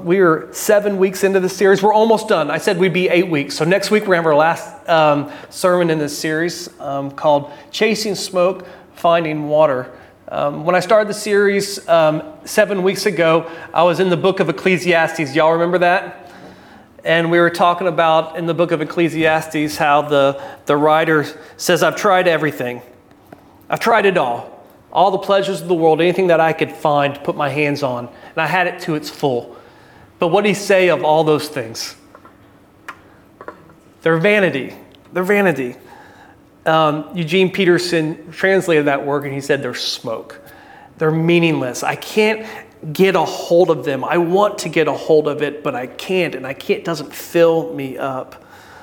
We are 7 weeks into the series. We're almost done. I said we'd be 8 weeks. So next week we're going to have our last sermon in this series called Chasing Smoke, Finding Water. When I started the series 7 weeks ago, I was in the book of Ecclesiastes. Y'all remember that? And we were talking about in the book of Ecclesiastes how the writer says, I've tried everything. I've tried it all the pleasures of the world, anything that I could find to put my hands on, and I had it to its full. But what did he say of all those things? They're vanity. They're vanity. Eugene Peterson translated that word, and he said they're smoke. They're meaningless. I can't get a hold of them. I want to get a hold of it, but I can't, and it doesn't fill me up.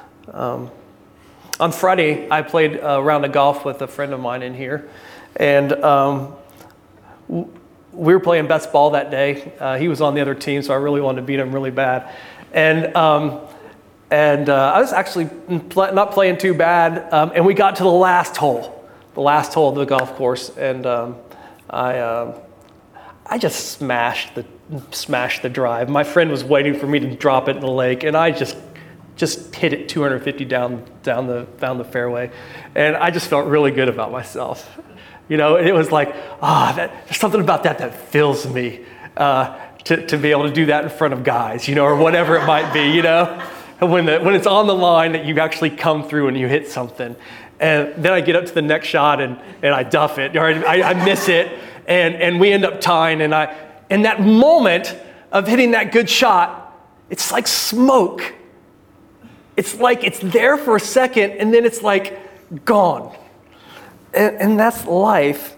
On Friday, I played a round of golf with a friend of mine in here, and we were playing best ball that day. He was on the other team, so I really wanted to beat him really bad. And I was actually not playing too bad, and we got to the last hole of the golf course, and I just smashed the drive. My friend was waiting for me to drop it in the lake, and I just hit it 250 down the fairway, and I just felt really good about myself. You know, it was like, there's something about that fills me to be able to do that in front of guys, you know, or whatever it might be, you know, when it's on the line that you actually come through and you hit something, and then I get up to the next shot and I duff it, or I miss it, and we end up tying, and in that moment of hitting that good shot, it's like smoke. It's like it's there for a second, and then it's like gone. And that's life.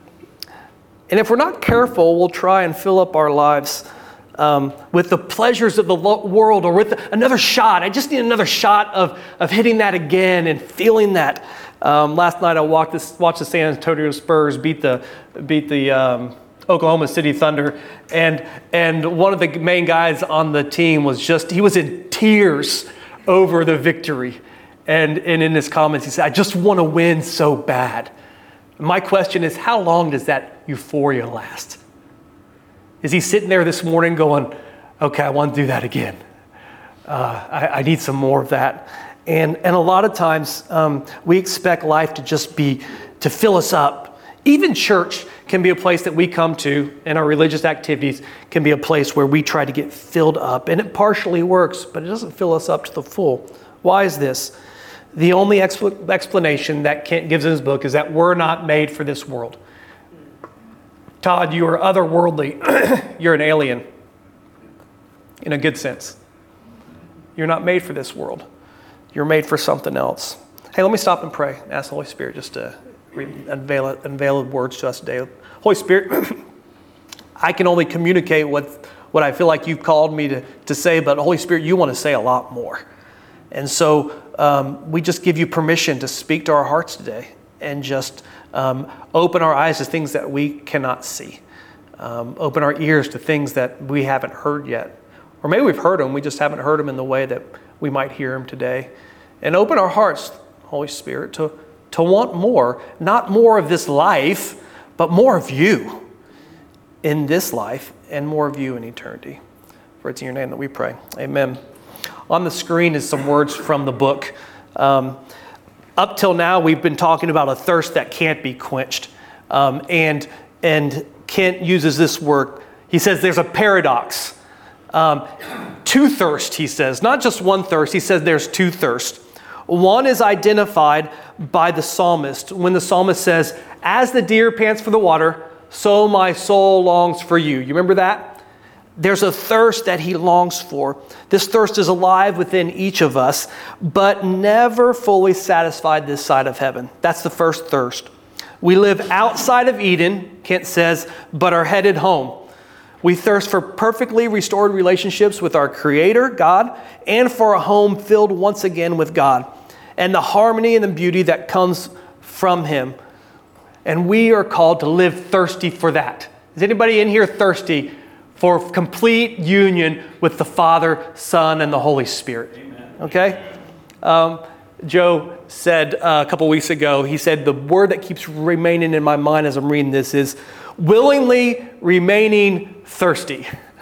And if we're not careful, we'll try and fill up our lives with the pleasures of the world, or with another shot. I just need another shot of hitting that again and feeling that. Last night I watched the San Antonio Spurs beat the Oklahoma City Thunder, and one of the main guys on the team he was in tears over the victory. And in his comments, he said, I just want to win so bad. My question is, how long does that euphoria last? Is he sitting there this morning going, okay, I want to do that again. I need some more of that. And a lot of times we expect life to fill us up. Even church can be a place that we come to, and our religious activities can be a place where we try to get filled up. And it partially works, but it doesn't fill us up to the full. Why is this? The only explanation that Kent gives in his book is that we're not made for this world. Todd, you are otherworldly. You're an alien, in a good sense. You're not made for this world. You're made for something else. Hey, let me stop and pray. Ask the Holy Spirit just to unveil words to us today. Holy Spirit, I can only communicate what I feel like you've called me to say, but Holy Spirit, you want to say a lot more. And so we just give you permission to speak to our hearts today, and just open our eyes to things that we cannot see. Open our ears to things that we haven't heard yet. Or maybe we've heard them, we just haven't heard them in the way that we might hear them today. And open our hearts, Holy Spirit, to want more, not more of this life, but more of you in this life, and more of you in eternity. For it's in your name that we pray. Amen. On the screen is some words from the book. Up till now, we've been talking about a thirst that can't be quenched. And Kent uses this word. He says there's a paradox. Two thirst, he says. Not just one thirst. He says there's two thirsts. One is identified by the psalmist when the psalmist says, as the deer pants for the water, so my soul longs for you. You remember that? There's a thirst that he longs for. This thirst is alive within each of us, but never fully satisfied this side of heaven. That's the first thirst. We live outside of Eden, Kent says, but are headed home. We thirst for perfectly restored relationships with our Creator, God, and for a home filled once again with God, and the harmony and the beauty that comes from Him. And we are called to live thirsty for that. Is anybody in here thirsty for complete union with the Father, Son, and the Holy Spirit? Amen. Okay? Joe said a couple weeks ago, he said, the word that keeps remaining in my mind as I'm reading this is willingly remaining thirsty.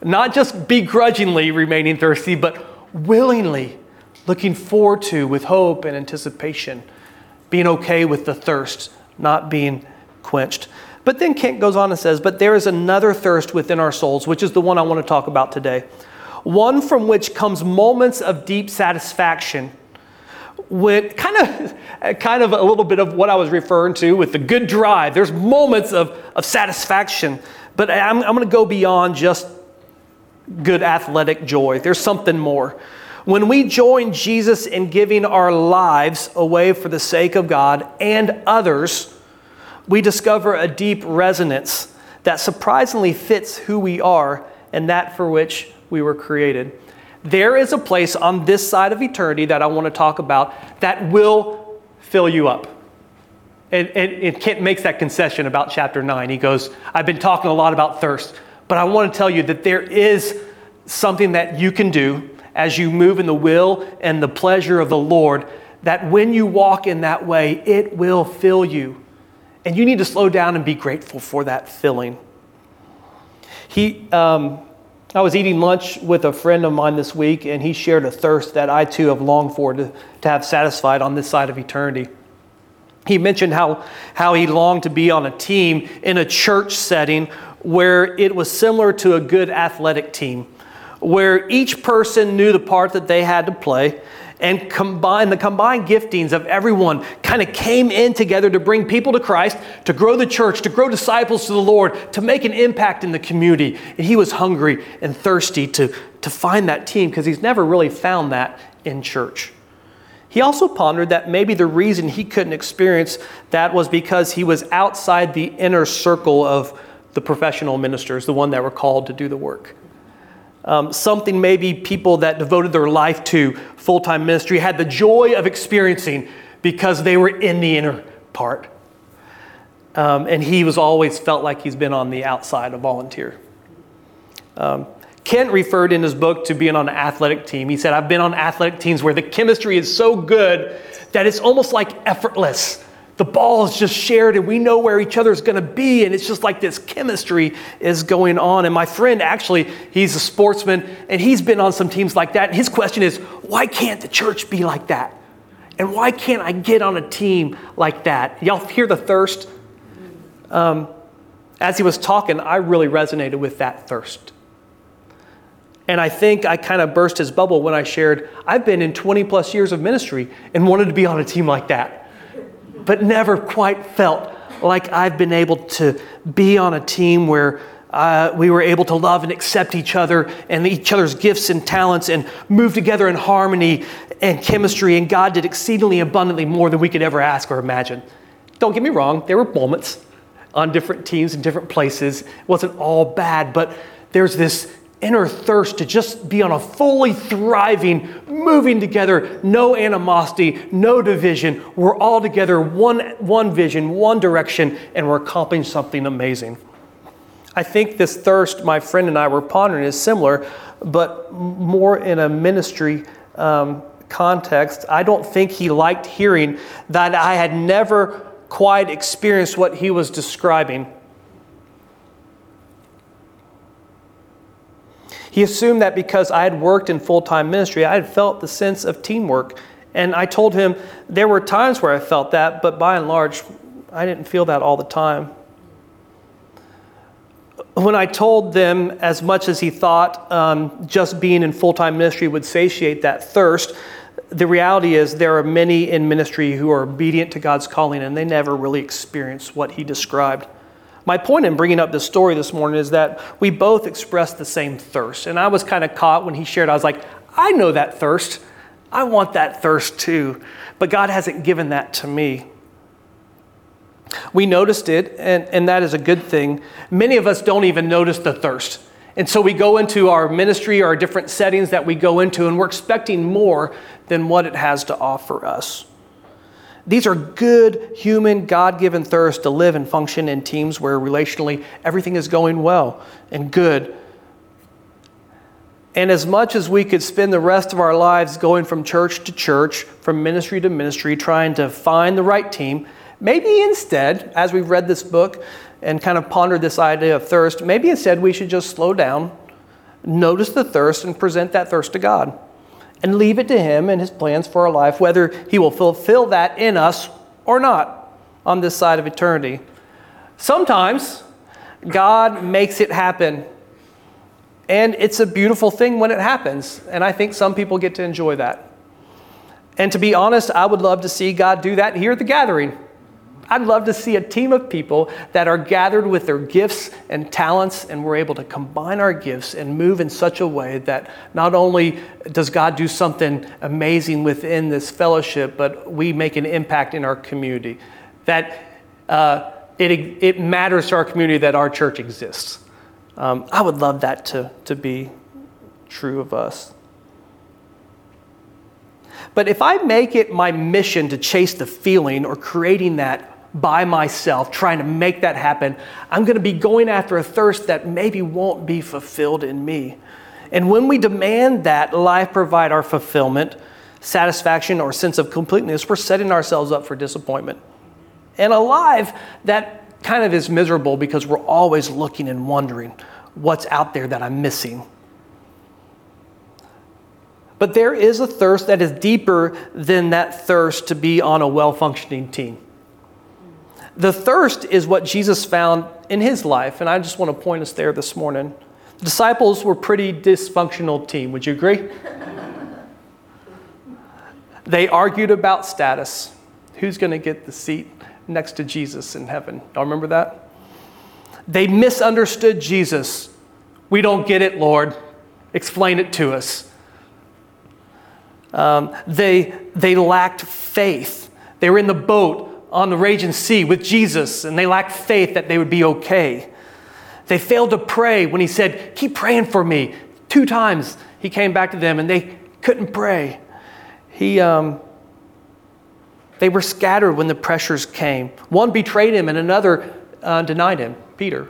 Not just begrudgingly remaining thirsty, but willingly looking forward to with hope and anticipation, being okay with the thirst, not being quenched. But then Kent goes on and says, but there is another thirst within our souls, which is the one I want to talk about today. One from which comes moments of deep satisfaction, with kind of a little bit of what I was referring to with the good drive. There's moments of satisfaction, but I'm going to go beyond just good athletic joy. There's something more. When we join Jesus in giving our lives away for the sake of God and others, we discover a deep resonance that surprisingly fits who we are and that for which we were created. There is a place on this side of eternity that I want to talk about that will fill you up. And Kent makes that concession about chapter 9. He goes, I've been talking a lot about thirst, but I want to tell you that there is something that you can do as you move in the will and the pleasure of the Lord, that when you walk in that way, it will fill you. And you need to slow down and be grateful for that filling. I was eating lunch with a friend of mine this week, and he shared a thirst that I too have longed for to have satisfied on this side of eternity. He mentioned how he longed to be on a team in a church setting where it was similar to a good athletic team, where each person knew the part that they had to play, and the combined giftings of everyone kind of came in together to bring people to Christ, to grow the church, to grow disciples to the Lord, to make an impact in the community. And he was hungry and thirsty to find that team because he's never really found that in church. He also pondered that maybe the reason he couldn't experience that was because he was outside the inner circle of the professional ministers, the one that were called to do the work. Something maybe people that devoted their life to full-time ministry had the joy of experiencing because they were in the inner part. And he was always felt like he's been on the outside, a volunteer. Kent referred in his book to being on an athletic team. He said, I've been on athletic teams where the chemistry is so good that it's almost like effortless. The ball is just shared and we know where each other is going to be, and it's just like this chemistry is going on. And my friend, actually, he's a sportsman and he's been on some teams like that. And his question is, why can't the church be like that? And why can't I get on a team like that? Y'all hear the thirst? As he was talking, I really resonated with that thirst. And I think I kind of burst his bubble when I shared, I've been in 20 plus years of ministry and wanted to be on a team like that, but never quite felt like I've been able to be on a team where we were able to love and accept each other and each other's gifts and talents and move together in harmony and chemistry. And God did exceedingly abundantly more than we could ever ask or imagine. Don't get me wrong, there were moments on different teams in different places. It wasn't all bad, but there's this inner thirst to just be on a fully thriving, moving together, no animosity, no division. We're all together, one vision, one direction, and we're accomplishing something amazing. I think this thirst my friend and I were pondering is similar, but more in a ministry context. I don't think he liked hearing that I had never quite experienced what he was describing. He assumed that because I had worked in full-time ministry, I had felt the sense of teamwork. And I told him there were times where I felt that, but by and large, I didn't feel that all the time. When I told them as much as he thought just being in full-time ministry would satiate that thirst, the reality is there are many in ministry who are obedient to God's calling and they never really experience what he described. My point in bringing up this story this morning is that we both expressed the same thirst. And I was kind of caught when he shared. I was like, I know that thirst. I want that thirst too. But God hasn't given that to me. We noticed it, and that is a good thing. Many of us don't even notice the thirst. And so we go into our ministry or different settings that we go into, and we're expecting more than what it has to offer us. These are good, human, God-given thirsts to live and function in teams where relationally everything is going well and good. And as much as we could spend the rest of our lives going from church to church, from ministry to ministry, trying to find the right team, maybe instead, as we've read this book and kind of pondered this idea of thirst, maybe instead we should just slow down, notice the thirst and present that thirst to God. And leave it to Him and His plans for our life, whether He will fulfill that in us or not on this side of eternity. Sometimes God makes it happen. And it's a beautiful thing when it happens. And I think some people get to enjoy that. And to be honest, I would love to see God do that here at the gathering. I'd love to see a team of people that are gathered with their gifts and talents, and we're able to combine our gifts and move in such a way that not only does God do something amazing within this fellowship, but we make an impact in our community. That it matters to our community that our church exists. I would love that to be true of us. But if I make it my mission to chase the feeling or creating that by myself, trying to make that happen, I'm going to be going after a thirst that maybe won't be fulfilled in me. And when we demand that life provide our fulfillment, satisfaction, or sense of completeness, we're setting ourselves up for disappointment. And a life that kind of is miserable because we're always looking and wondering what's out there that I'm missing. But there is a thirst that is deeper than that thirst to be on a well-functioning team. The thirst is what Jesus found in His life, and I just want to point us there this morning. The disciples were a pretty dysfunctional team. Would you agree? They argued about status. Who's going to get the seat next to Jesus in heaven? Y'all remember that? They misunderstood Jesus. We don't get it, Lord. Explain it to us. They lacked faith. They were in the boat on the raging sea with Jesus, and they lacked faith that they would be okay. They failed to pray when He said, keep praying for me. 2 times He came back to them, and they couldn't pray. They were scattered when the pressures came. One betrayed Him, and another denied Him, Peter.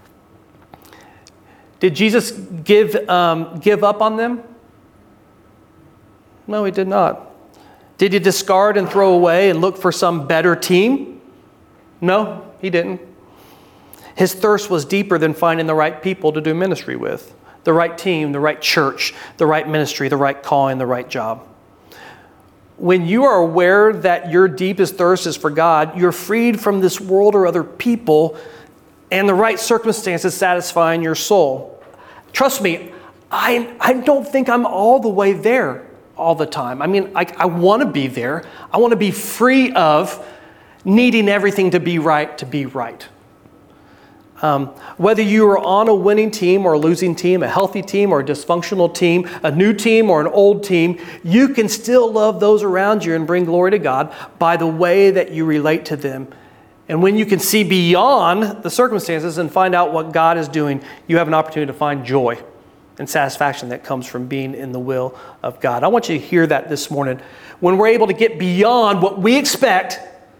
Did Jesus give up on them? No, He did not. Did He discard and throw away and look for some better team? No, He didn't. His thirst was deeper than finding the right people to do ministry with, the right team, the right church, the right ministry, the right calling, the right job. When you are aware that your deepest thirst is for God, you're freed from this world or other people and the right circumstances satisfying your soul. Trust me, I don't think I'm all the way there all the time. I mean, I want to be there. I want to be free of needing everything to be right. Whether you are on a winning team or a losing team, a healthy team or a dysfunctional team, a new team or an old team, you can still love those around you and bring glory to God by the way that you relate to them. And when you can see beyond the circumstances and find out what God is doing, you have an opportunity to find joy and satisfaction that comes from being in the will of God. I want you to hear that this morning. When we're able to get beyond what we expect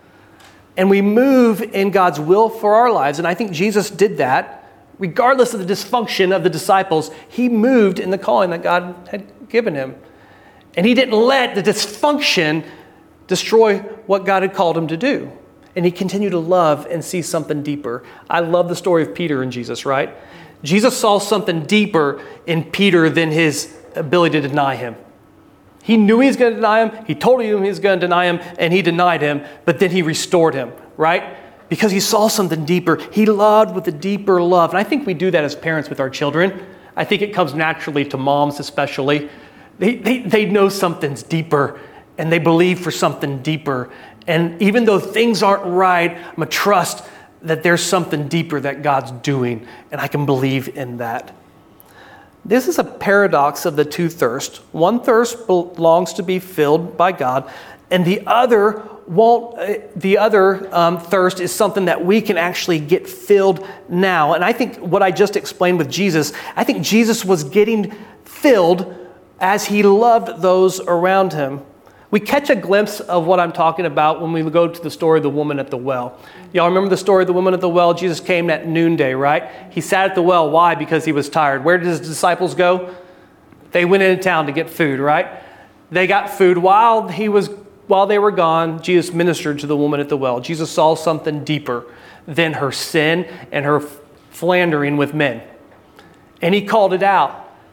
and we move in God's will for our lives, and I think Jesus did that, regardless of the dysfunction of the disciples, He moved in the calling that God had given Him. And He didn't let the dysfunction destroy what God had called Him to do. And He continued to love and see something deeper. I love the story of Peter and Jesus, right? Jesus saw something deeper in Peter than his ability to deny Him. He knew He was going to deny Him. He told him He was going to deny Him, and He denied Him, but then He restored him, right? Because He saw something deeper. He loved with a deeper love. And I think we do that as parents with our children. I think it comes naturally to moms especially. They know something's deeper, and they believe for something deeper. And even though things aren't right, I'm going to trust that there's something deeper that God's doing, and I can believe in that. This is a paradox of the two thirsts. One thirst belongs to be filled by God, and the other won't. The other thirst is something that we can actually get filled now. And I think what I just explained with Jesus, I think Jesus was getting filled as He loved those around Him. We catch a glimpse of what I'm talking about when we go to the story of the woman at the well. Y'all remember the story of the woman at the well? Jesus came at noonday, right? He sat at the well. Why? Because He was tired. Where did His disciples go? They went into town to get food, right? They got food. While they were gone, Jesus ministered to the woman at the well. Jesus saw something deeper than her sin and her philandering with men. And He called it out.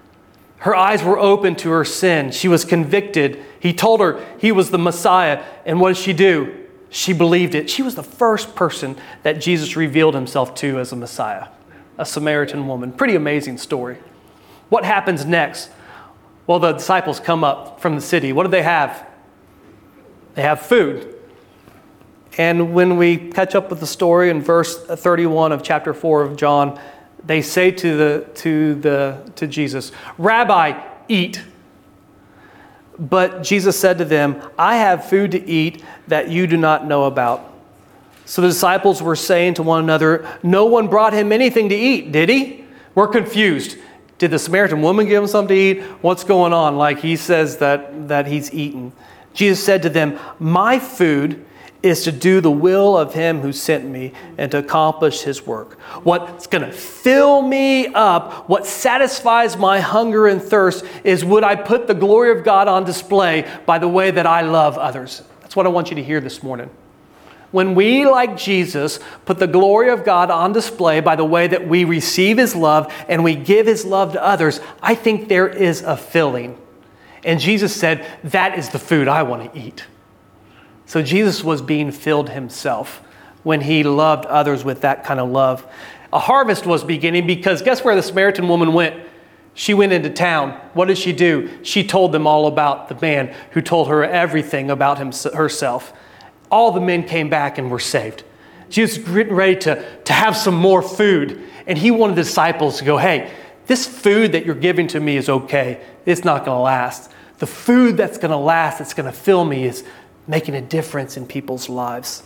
Her eyes were open to her sin. She was convicted. He told her he was the Messiah. And what did she do? She believed it. She was the first person that Jesus revealed himself to as a Messiah, a Samaritan woman. Pretty amazing story. What happens next? Well, the disciples come up from the city. What do they have? They have food. And when we catch up with the story in verse 31 of chapter 4 of John, they say to Jesus, "Rabbi, eat." But Jesus said to them, "I have food to eat that you do not know about." So the disciples were saying to one another, "No one brought him anything to eat, did he?" We're confused. Did the Samaritan woman give him something to eat? What's going on? Like he says that he's eaten. Jesus said to them, "My food is to do the will of him who sent me and to accomplish his work." What's going to fill me up, what satisfies my hunger and thirst, is would I put the glory of God on display by the way that I love others. That's what I want you to hear this morning. When we, like Jesus, put the glory of God on display by the way that we receive his love and we give his love to others, I think there is a filling. And Jesus said, that is the food I want to eat. So Jesus was being filled himself when he loved others with that kind of love. A harvest was beginning because guess where the Samaritan woman went? She went into town. What did she do? She told them all about the man who told her everything about herself. All the men came back and were saved. She was getting ready to have some more food. And he wanted the disciples to go, hey, this food that you're giving to me is okay. It's not going to last. The food that's going to last, that's going to fill me is making a difference in people's lives.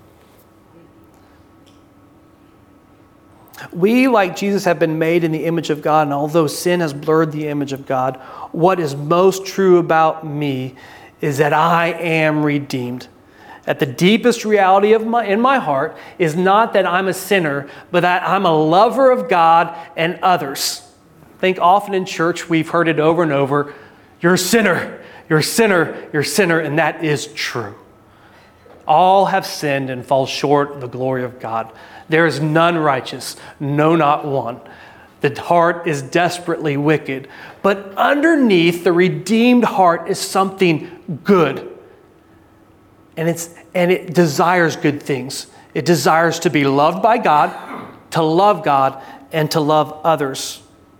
We, like Jesus, have been made in the image of God, and although sin has blurred the image of God, what is most true about me is that I am redeemed. That the deepest reality in my heart is not that I'm a sinner, but that I'm a lover of God and others. I think often in church we've heard it over and over, you're a sinner, you're a sinner, you're a sinner, and that is true. All have sinned and fall short of the glory of God. There is none righteous, no, not one. The heart is desperately wicked. But underneath the redeemed heart is something good. And it desires good things. It desires to be loved by God, to love God, and to love others.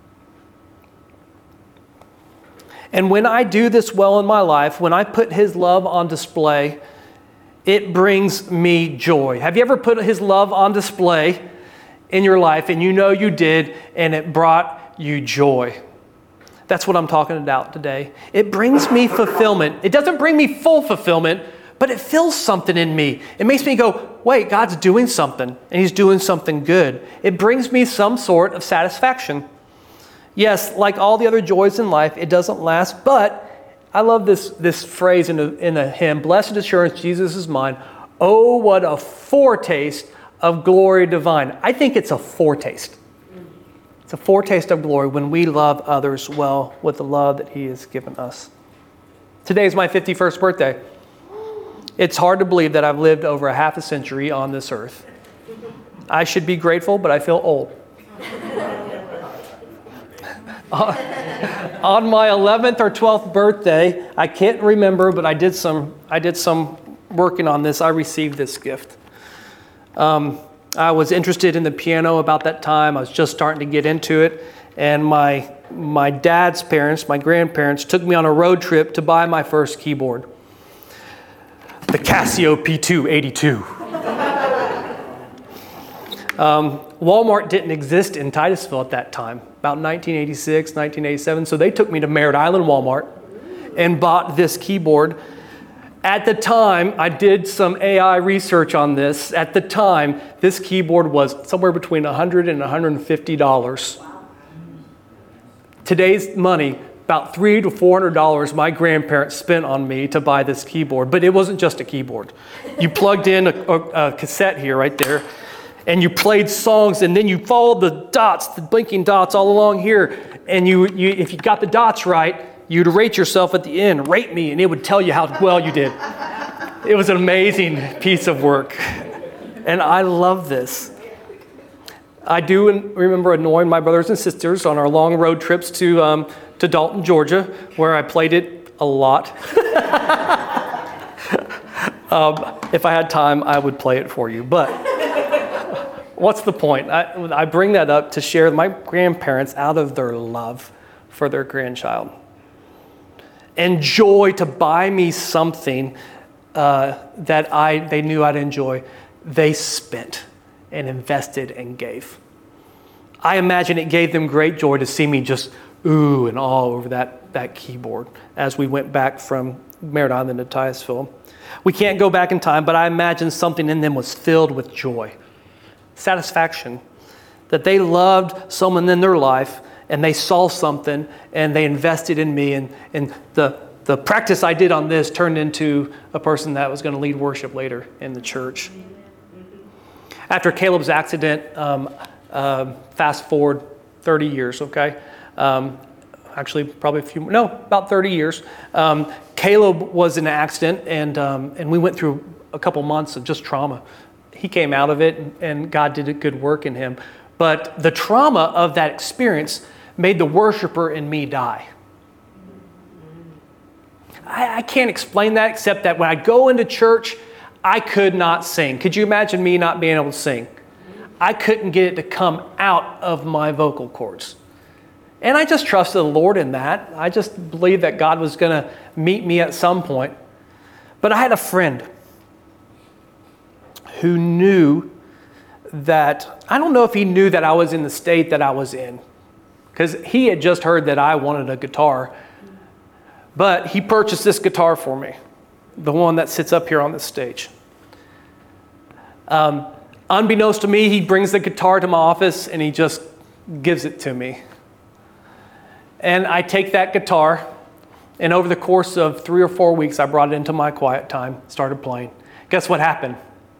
And when I do this well in my life, when I put his love on display, it brings me joy. Have you ever put his love on display in your life and you know you did and it brought you joy? That's what I'm talking about today. It brings me fulfillment. It doesn't bring me full fulfillment, but it fills something in me. It makes me go, wait, God's doing something and he's doing something good. It brings me some sort of satisfaction. Yes, like all the other joys in life, it doesn't last, but I love this phrase in the hymn, "Blessed assurance, Jesus is mine. Oh, what a foretaste of glory divine." I think it's a foretaste. It's a foretaste of glory when we love others well with the love that he has given us. Today is my 51st birthday. It's hard to believe that I've lived over a half a century on this earth. I should be grateful, but I feel old. On my 11th or 12th birthday, I can't remember, but I did some working on this. I received this gift. I was interested in the piano about that time. I was just starting to get into it. And my dad's parents, my grandparents, took me on a road trip to buy my first keyboard. The Casio P282. Walmart didn't exist in Titusville at that time, about 1986, 1987. So they took me to Merritt Island Walmart and bought this keyboard. At the time, I did some AI research on this. At the time, this keyboard was somewhere between $100 and $150. Today's money, about $300 to $400 my grandparents spent on me to buy this keyboard. But it wasn't just a keyboard. You plugged in a cassette here, right there, and you played songs, and then you followed the dots, the blinking dots all along here. And you if you got the dots right, you'd rate yourself at the end, rate me, and it would tell you how well you did. It was an amazing piece of work. And I love this. I do remember annoying my brothers and sisters on our long road trips to to Dalton, Georgia, where I played it a lot. If I had time, I would play it for you. But what's the point? I bring that up to share my grandparents out of their love for their grandchild. And joy to buy me something that they knew I'd enjoy, they spent and invested and gave. I imagine it gave them great joy to see me just ooh and all over that keyboard as we went back from Merritt Island to Titusville. We can't go back in time, but I imagine something in them was filled with joy, satisfaction, that they loved someone in their life and they saw something and they invested in me, and the practice I did on this turned into a person that was going to lead worship later in the church. After Caleb's accident, fast forward 30 years, okay? Actually, probably about 30 years. Caleb was in an accident, and we went through a couple months of just trauma. He came out of it, and God did a good work in him. But the trauma of that experience made the worshiper in me die. I can't explain that except that when I go into church, I could not sing. Could you imagine me not being able to sing? I couldn't get it to come out of my vocal cords. And I just trusted the Lord in that. I just believed that God was going to meet me at some point. But I had a friend who knew that, I don't know if he knew that I was in the state that I was in, because he had just heard that I wanted a guitar. But he purchased this guitar for me, the one that sits up here on this stage. Unbeknownst to me, he brings the guitar to my office and he just gives it to me. And I take that guitar, and over the course of 3 or 4 weeks, I brought it into my quiet time, started playing. Guess what happened?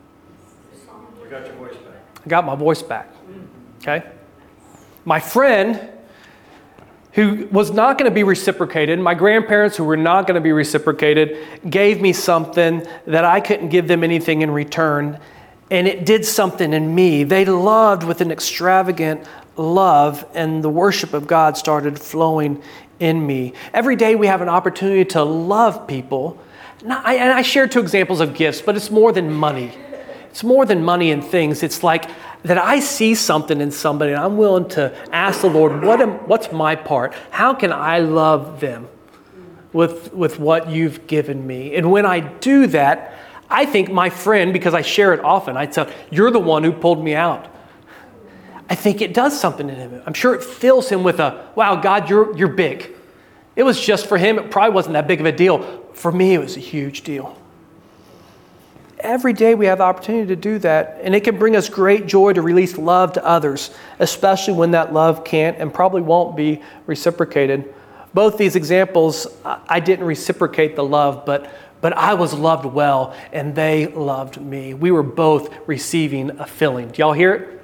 You got your voice back. I got my voice back. Okay? My friend, who was not going to be reciprocated, my grandparents who were not going to be reciprocated, gave me something that I couldn't give them anything in return, and it did something in me. They loved with an extravagant love, and the worship of God started flowing in me. Every day we have an opportunity to love people. And I shared 2 examples of gifts, but it's more than money. It's more than money and things. It's like that I see something in somebody and I'm willing to ask the Lord, what's my part? How can I love them with what you've given me? And when I do that, I think my friend, because I share it often, I tell, you're the one who pulled me out. I think it does something in him. I'm sure it fills him with wow, God, you're big. It was just for him, it probably wasn't that big of a deal. For me, it was a huge deal. Every day we have the opportunity to do that, and it can bring us great joy to release love to others, especially when that love can't and probably won't be reciprocated. Both these examples, I didn't reciprocate the love, but I was loved well, and they loved me. We were both receiving a filling. Do y'all hear it?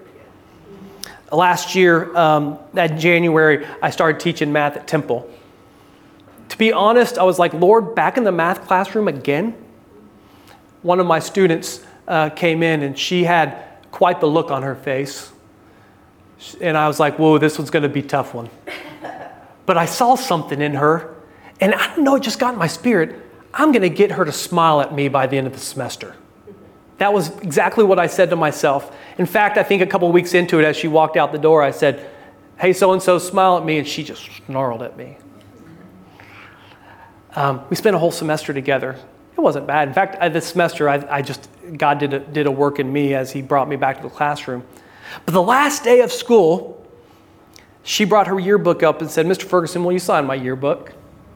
Last year, that January, I started teaching math at Temple. To be honest, I was like, Lord, back in the math classroom again? One of my students came in and she had quite the look on her face. And I was like, whoa, this one's going to be a tough one. But I saw something in her, and I don't know, it just got in my spirit. I'm going to get her to smile at me by the end of the semester. That was exactly what I said to myself. In fact, I think a couple weeks into it, as she walked out the door, I said, hey, so-and-so, smile at me. And she just snarled at me. We spent a whole semester together. It wasn't bad. In fact, this semester, God did a work in me as he brought me back to the classroom. But the last day of school, she brought her yearbook up and said, Mr. Ferguson, will you sign my yearbook?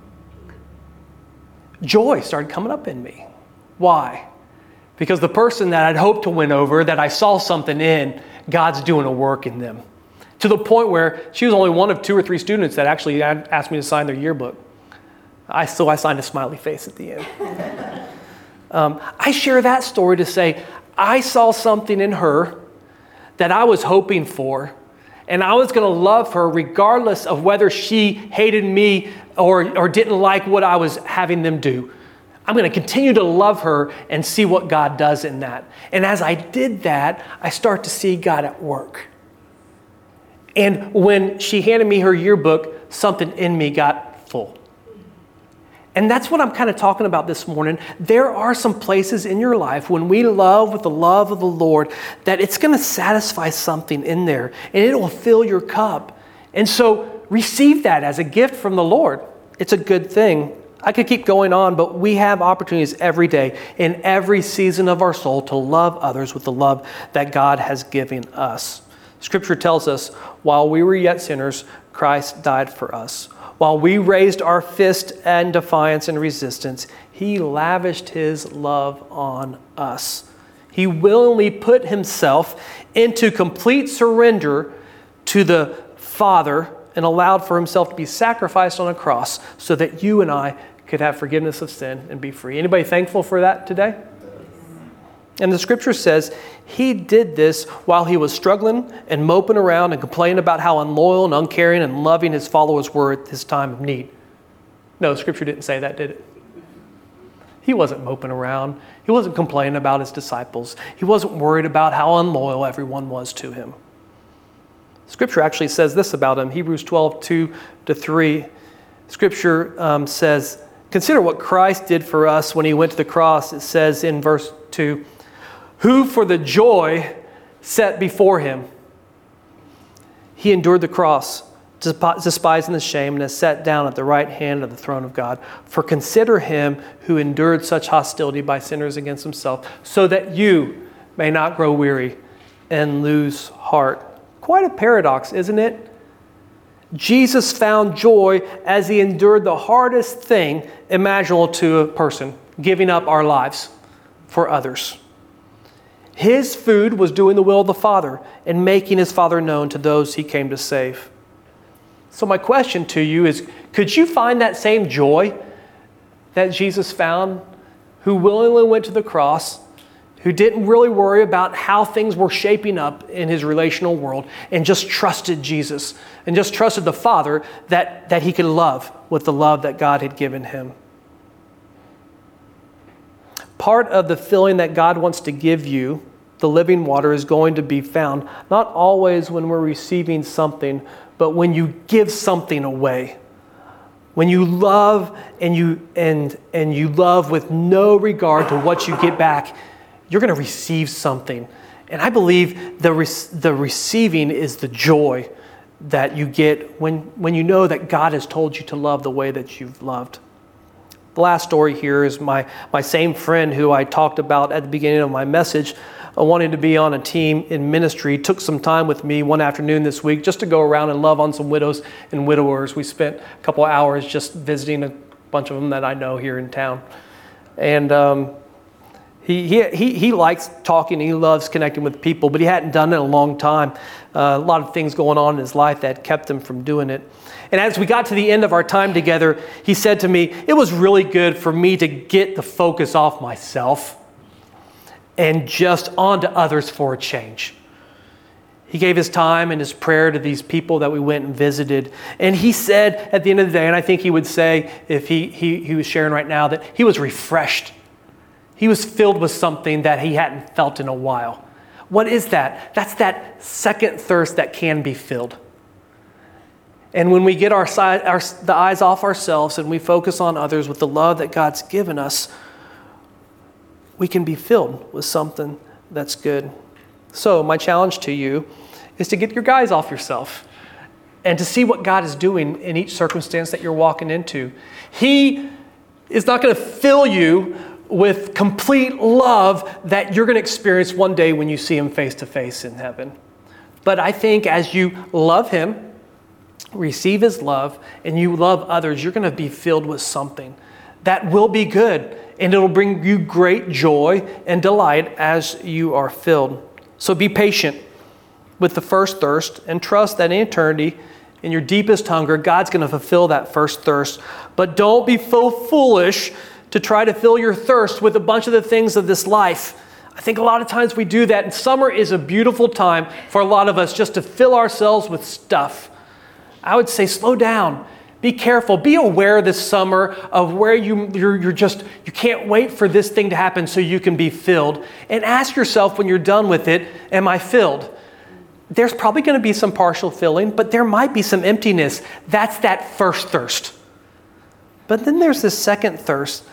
Joy started coming up in me. Why? Because the person that I'd hoped to win over, that I saw something in, God's doing a work in them. To the point where she was only one of 2 or 3 students that actually asked me to sign their yearbook. I signed a smiley face at the end. I share that story to say, I saw something in her that I was hoping for, and I was going to love her regardless of whether she hated me or didn't like what I was having them do. I'm going to continue to love her and see what God does in that. And as I did that, I start to see God at work. And when she handed me her yearbook, something in me got full. And that's what I'm kind of talking about this morning. There are some places in your life when we love with the love of the Lord that it's going to satisfy something in there and it will fill your cup. And so receive that as a gift from the Lord. It's a good thing. I could keep going on, but we have opportunities every day in every season of our soul to love others with the love that God has given us. Scripture tells us, while we were yet sinners, Christ died for us. While we raised our fist in defiance and resistance, he lavished his love on us. He willingly put himself into complete surrender to the Father and allowed for himself to be sacrificed on a cross so that you and I could have forgiveness of sin and be free. Anybody thankful for that today? And the scripture says he did this while he was struggling and moping around and complaining about how unloyal and uncaring and unloving his followers were at his time of need. No, scripture didn't say that, did it? He wasn't moping around. He wasn't complaining about his disciples. He wasn't worried about how unloyal everyone was to him. Scripture actually says this about him. Hebrews 12:2-3. Scripture says, consider what Christ did for us when he went to the cross. It says in verse 2, who for the joy set before him, he endured the cross, despising the shame, and has sat down at the right hand of the throne of God. For consider him who endured such hostility by sinners against himself, so that you may not grow weary and lose heart. Quite a paradox, isn't it? Jesus found joy as he endured the hardest thing imaginable to a person, giving up our lives for others. His food was doing the will of the Father and making his Father known to those he came to save. So my question to you is, could you find that same joy that Jesus found, who willingly went to the cross, who didn't really worry about how things were shaping up in his relational world and just trusted Jesus and just trusted the Father that he could love with the love that God had given him? Part of the filling that God wants to give you, the living water, is going to be found not always when we're receiving something, but when you give something away. When you love and you love with no regard to what you get back, you're going to receive something. And I believe the receiving is the joy that you get when you know that God has told you to love the way that you've loved. The last story here is my same friend who I talked about at the beginning of my message, wanting to be on a team in ministry, took some time with me one afternoon this week just to go around and love on some widows and widowers. We spent a couple of hours just visiting a bunch of them that I know here in town. And he likes talking, he loves connecting with people, but he hadn't done it in a long time. A lot of things going on in his life that kept him from doing it. And as we got to the end of our time together, he said to me, it was really good for me to get the focus off myself and just onto others for a change. He gave his time and his prayer to these people that we went and visited. And he said at the end of the day, and I think he would say if he was sharing right now, that he was refreshed. He was filled with something that he hadn't felt in a while. What is that? That's that second thirst that can be filled. And when we get the eyes off ourselves and we focus on others with the love that God's given us, we can be filled with something that's good. So my challenge to you is to get your eyes off yourself and to see what God is doing in each circumstance that you're walking into. He is not going to fill you with complete love that you're going to experience one day when you see him face to face in heaven. But I think as you love him, receive his love, and you love others, you're going to be filled with something that will be good, and it'll bring you great joy and delight as you are filled. So be patient with the first thirst and trust that in eternity, in your deepest hunger, God's going to fulfill that first thirst. But don't be so foolish to try to fill your thirst with a bunch of the things of this life. I think a lot of times we do that, and summer is a beautiful time for a lot of us just to fill ourselves with stuff. I would say slow down. Be careful. Be aware this summer of where you can't wait for this thing to happen so you can be filled. And ask yourself when you're done with it, am I filled? there's probably going to be some partial filling, but there might be some emptiness. That's that first thirst. But then there's this second thirst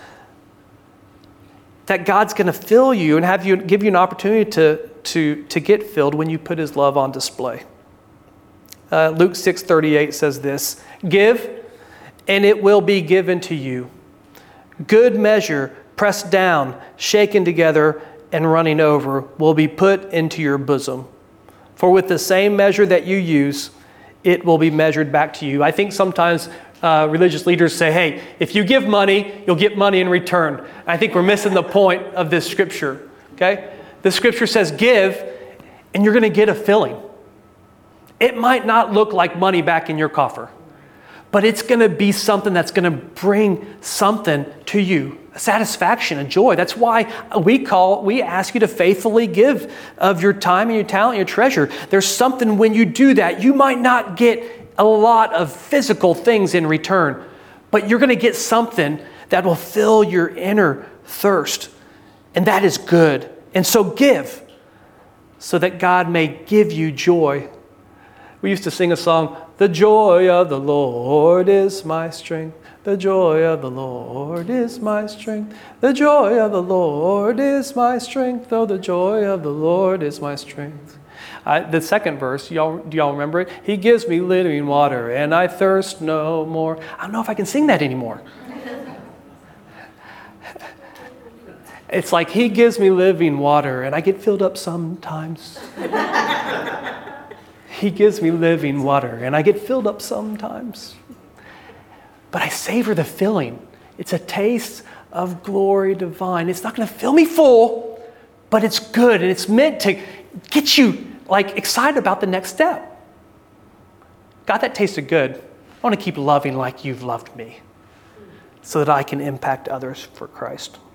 that God's going to fill you and give you an opportunity to get filled when you put his love on display. Luke 6:38 says this, "Give, and it will be given to you. Good measure, pressed down, shaken together, and running over, will be put into your bosom. For with the same measure that you use, it will be measured back to you." I think sometimes religious leaders say, hey, if you give money, you'll get money in return. I think we're missing the point of this scripture, okay? The scripture says give, and you're going to get a filling. It might not look like money back in your coffer, but it's going to be something that's going to bring something to you, a satisfaction, a joy. That's why we ask you to faithfully give of your time and your talent and your treasure. There's something when you do that, you might not get a lot of physical things in return, but you're going to get something that will fill your inner thirst, and that is good. And so give, so that God may give you joy. We used to sing a song, "The joy of the Lord is my strength. The joy of the Lord is my strength. The joy of the Lord is my strength. Oh, the joy of the Lord is my strength." The second verse, do y'all remember it? "He gives me living water, and I thirst no more." I don't know if I can sing that anymore. It's like he gives me living water, and I get filled up sometimes. He gives me living water, and I get filled up sometimes. But I savor the filling. It's a taste of glory divine. It's not going to fill me full, but it's good, and it's meant to get you excited about the next step. God, that tasted good. I want to keep loving like you've loved me so that I can impact others for Christ.